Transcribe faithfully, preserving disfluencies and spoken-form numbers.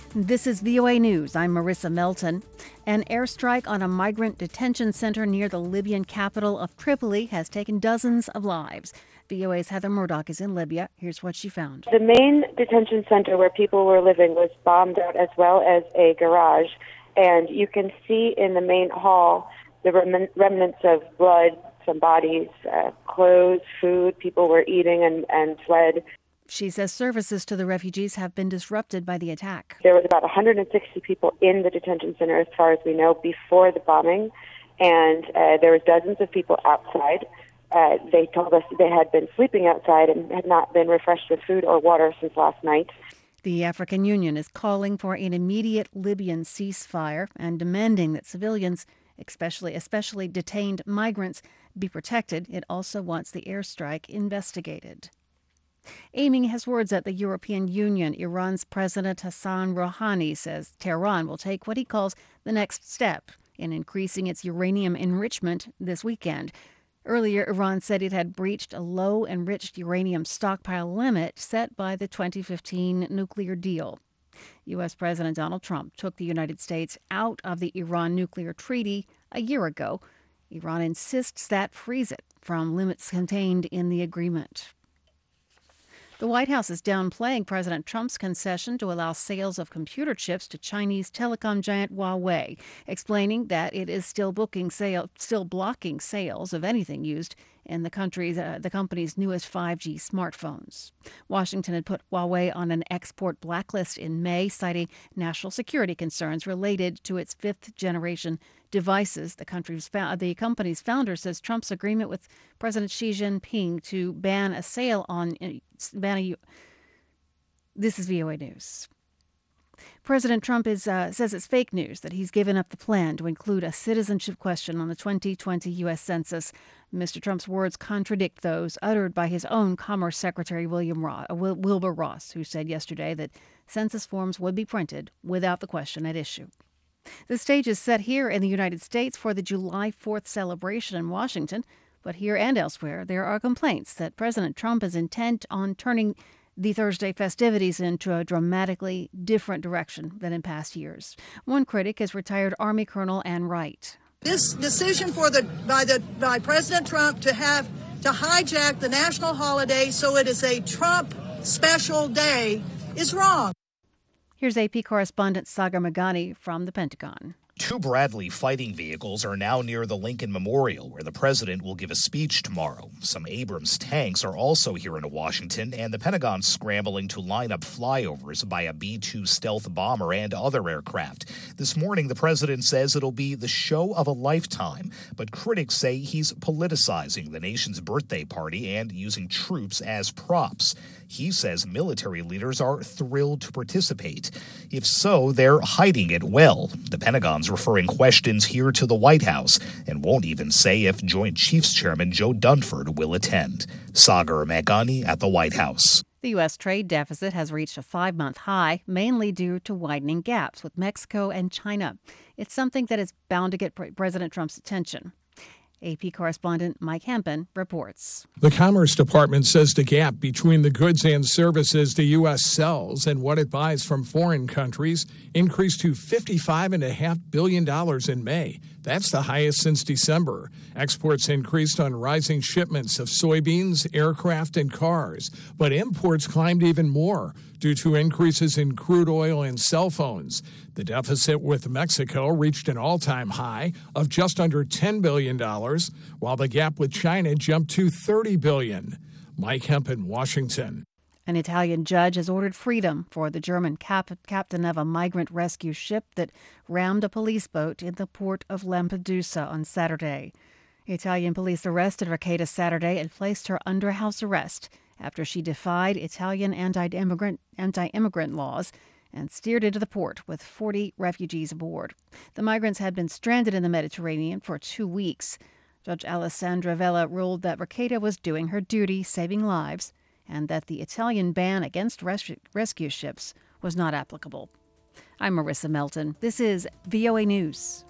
This is V O A News. I'm Marissa Melton. An airstrike on a migrant detention center near the Libyan capital of Tripoli has taken dozens of lives. V O A's Heather Murdoch is in Libya. Here's what she found. The main detention center where people were living was bombed out, as well as a garage. And you can see in the main hall the rem- remnants of blood, some bodies, uh, clothes, food. People were eating and, and fled. She says services to the refugees have been disrupted by the attack. There was about one hundred sixty people in the detention center, as far as we know, before the bombing, and uh, there was dozens of people outside. Uh, they told us they had been sleeping outside and had not been refreshed with food or water since last night. The African Union is calling for an immediate Libyan ceasefire and demanding that civilians, especially especially detained migrants, be protected. It also wants the airstrike investigated. Aiming his words at the European Union, Iran's President Hassan Rouhani says Tehran will take what he calls the next step in increasing its uranium enrichment this weekend. Earlier, Iran said it had breached a low-enriched uranium stockpile limit set by the twenty fifteen nuclear deal. U S. President Donald Trump took the United States out of the Iran nuclear treaty a year ago. Iran insists that frees it from limits contained in the agreement. The White House is downplaying President Trump's concession to allow sales of computer chips to Chinese telecom giant Huawei, explaining that it is still booking sale, still blocking sales of anything used in the country's uh, the company's newest five G smartphones. Washington had put Huawei on an export blacklist in May, citing national security concerns related to its fifth generation devices. The country's the company's founder says Trump's agreement with President Xi Jinping to ban a sale on ban a, this is V O A News. President Trump is uh, says it's fake news that he's given up the plan to include a citizenship question on the twenty twenty U S Census. Mister Trump's words contradict those uttered by his own Commerce Secretary William Ross, uh, Wil- Wilbur Ross, who said yesterday that census forms would be printed without the question at issue. The stage is set here in the United States for the July fourth celebration in Washington, but here and elsewhere there are complaints that President Trump is intent on turning the Thursday festivities into a dramatically different direction than in past years. One critic is retired Army Colonel Ann Wright. This decision for the by the by President Trump to have to hijack the national holiday so it is a Trump special day is wrong. Here's A P correspondent Sagar Meghani from the Pentagon. Two Bradley fighting vehicles are now near the Lincoln Memorial, where the president will give a speech tomorrow. Some Abrams tanks are also here in Washington, and the Pentagon's scrambling to line up flyovers by a B two stealth bomber and other aircraft. This morning, the president says it'll be the show of a lifetime, but critics say he's politicizing the nation's birthday party and using troops as props. He says military leaders are thrilled to participate. If so, they're hiding it well. The Pentagon's referring questions here to the White House and won't even say if Joint Chiefs Chairman Joe Dunford will attend. Sagar Meghani at the White House. The U S trade deficit has reached a five-month high, mainly due to widening gaps with Mexico and China. It's something that is bound to get President Trump's attention. A P correspondent Mike Hempen reports. The Commerce Department says the gap between the goods and services the U S sells and what it buys from foreign countries increased to fifty-five point five billion dollars in May. That's the highest since December. Exports increased on rising shipments of soybeans, aircraft, and cars, but imports climbed even more due to increases in crude oil and cell phones. The deficit with Mexico reached an all-time high of just under ten billion dollars, while the gap with China jumped to thirty billion dollars. Mike Hempen, Washington. An Italian judge has ordered freedom for the German cap- captain of a migrant rescue ship that rammed a police boat in the port of Lampedusa on Saturday. Italian police arrested Raketa Saturday and placed her under house arrest after she defied Italian anti-immigrant, anti-immigrant laws and steered into the port with forty refugees aboard. The migrants had been stranded in the Mediterranean for two weeks. Judge Alessandra Vella ruled that Raketa was doing her duty, saving lives, and that the Italian ban against res- rescue ships was not applicable. I'm Marissa Melton. This is V O A News.